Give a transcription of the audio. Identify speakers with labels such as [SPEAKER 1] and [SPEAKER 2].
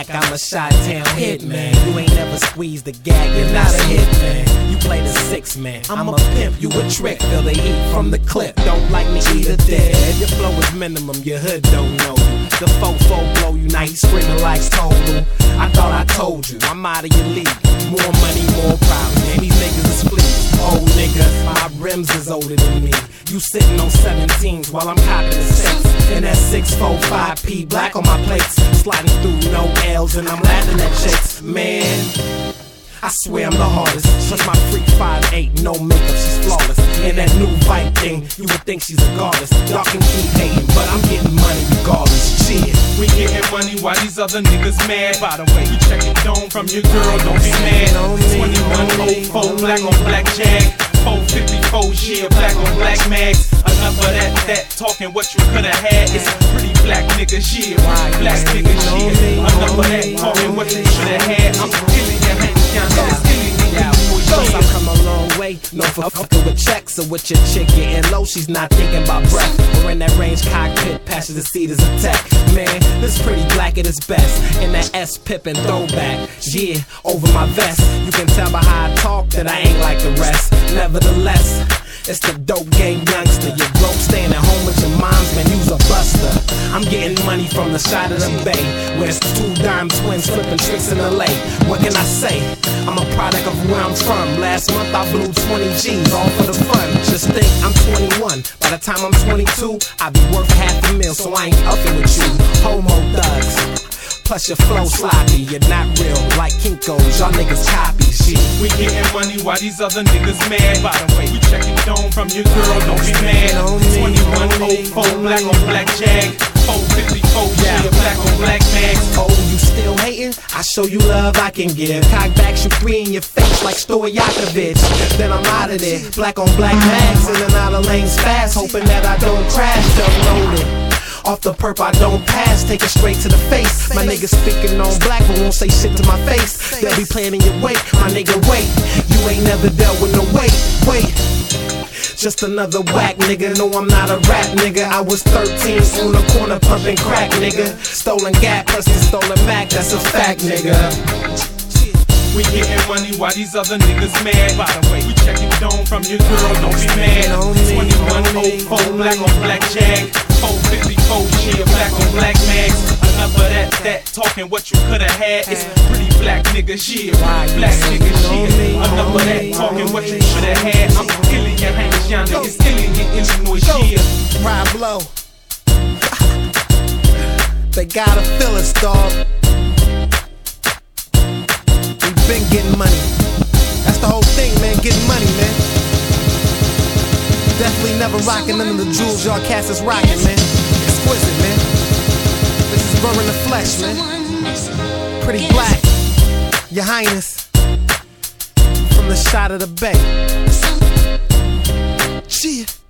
[SPEAKER 1] back, I'm a Chi-Town hitman. You ain't never squeezed the gag, you're not a hitman. You play the 6-man, I'm a pimp, you a trick. Feel the heat from the clip, don't like me, eat a dick. Your flow is minimum, your hood don't know you. The fofo blow you, now he screaming like total. I thought I told you, I'm out of your league. More money, more problems, and these niggas is fleas. Old nigga, my rims is older than me. You sitting on 17s while I'm copping the 6. And that 645P black on my plates. Sliding through no L's and I'm laughing at chicks. Man, I swear I'm the hardest. Plus my freak 5'8", no makeup, she's flawless. And that new Vibe thing, you would think she's a goddess. Y'all can keep hating, but I'm getting money regardless. Shit.
[SPEAKER 2] We getting money while these other niggas mad. By the way, you checkin' dome from your girl, don't be mad. 2104, black on black Jag. 454, yeah, black on black mags. Enough of that talking what you coulda had. It's a pretty black nigga shit, black nigga shit. Enough of that talking what you shoulda had. I'm killing your hands down, it's killing your
[SPEAKER 1] Plus I've come a long way, no for fucking with checks. Or with your chick getting low, she's not thinking about breath. Or in that range cockpit, passes the seat as a tech. Man, this pretty black at its best. In that S-Pippin throwback, yeah, over my vest. You can tell by how I talk that I ain't like the rest. Nevertheless, it's the dope game youngster. You're broke staying at home with your moms, man, you's a buster. I'm getting money from the side of the bay, where it's 2 dime twins flipping tricks in LA. What can I say? I'm a product of where I'm from. Last month I blew 20 G's, all for the fun. Just think, I'm 21. By the time I'm 22, I'll be worth $500,000, so I ain't upping with you. Homo thugs. Plus your flow sloppy, you're not real like Kinko's, y'all niggas copy shit.
[SPEAKER 2] We getting money while these other niggas mad. By the way, you checkin' dome from your girl, don't be mad. 2104, black on black Jag. 454, yeah, black on black mags.
[SPEAKER 1] Oh, you still hating? I show you love I can give. Cock back, shoot 3 in your face like Stojakovic. Then I'm out of there, black on black mags. In and out of lanes fast, hoping that I don't crash. Double loaded. Off the perp I don't pass, take it straight to the face. My niggas speaking on black but won't say shit to my face. They'll be playing in your wake, my nigga wait. You ain't never dealt with no wait. Just another whack nigga, no I'm not a rap nigga. I was 13 on the corner pumping crack nigga. Stolen Gap plus the stolen Mac, that's a fact nigga.
[SPEAKER 2] We getting money while these other niggas mad. By the way, we checkin' dome from your girl, don't be mad. 2104, black on black Jag. 454, yeah, black on black mags. Enough of that talking what you coulda had. It's pretty black nigga shit, black nigga shit. Enough of that talking what you shoulda had. I'm killing your hands, young niggas, killing your Illinois shit.
[SPEAKER 1] Ride blow. They gotta feel us, dog. Been getting money. That's the whole thing, man, getting money, man. Definitely never rocking none of the jewels y'all cats is rocking, man. Exquisite, man. This is Burr in the flesh, man. Pretty black, your highness. From the shot of the bay. Cheer.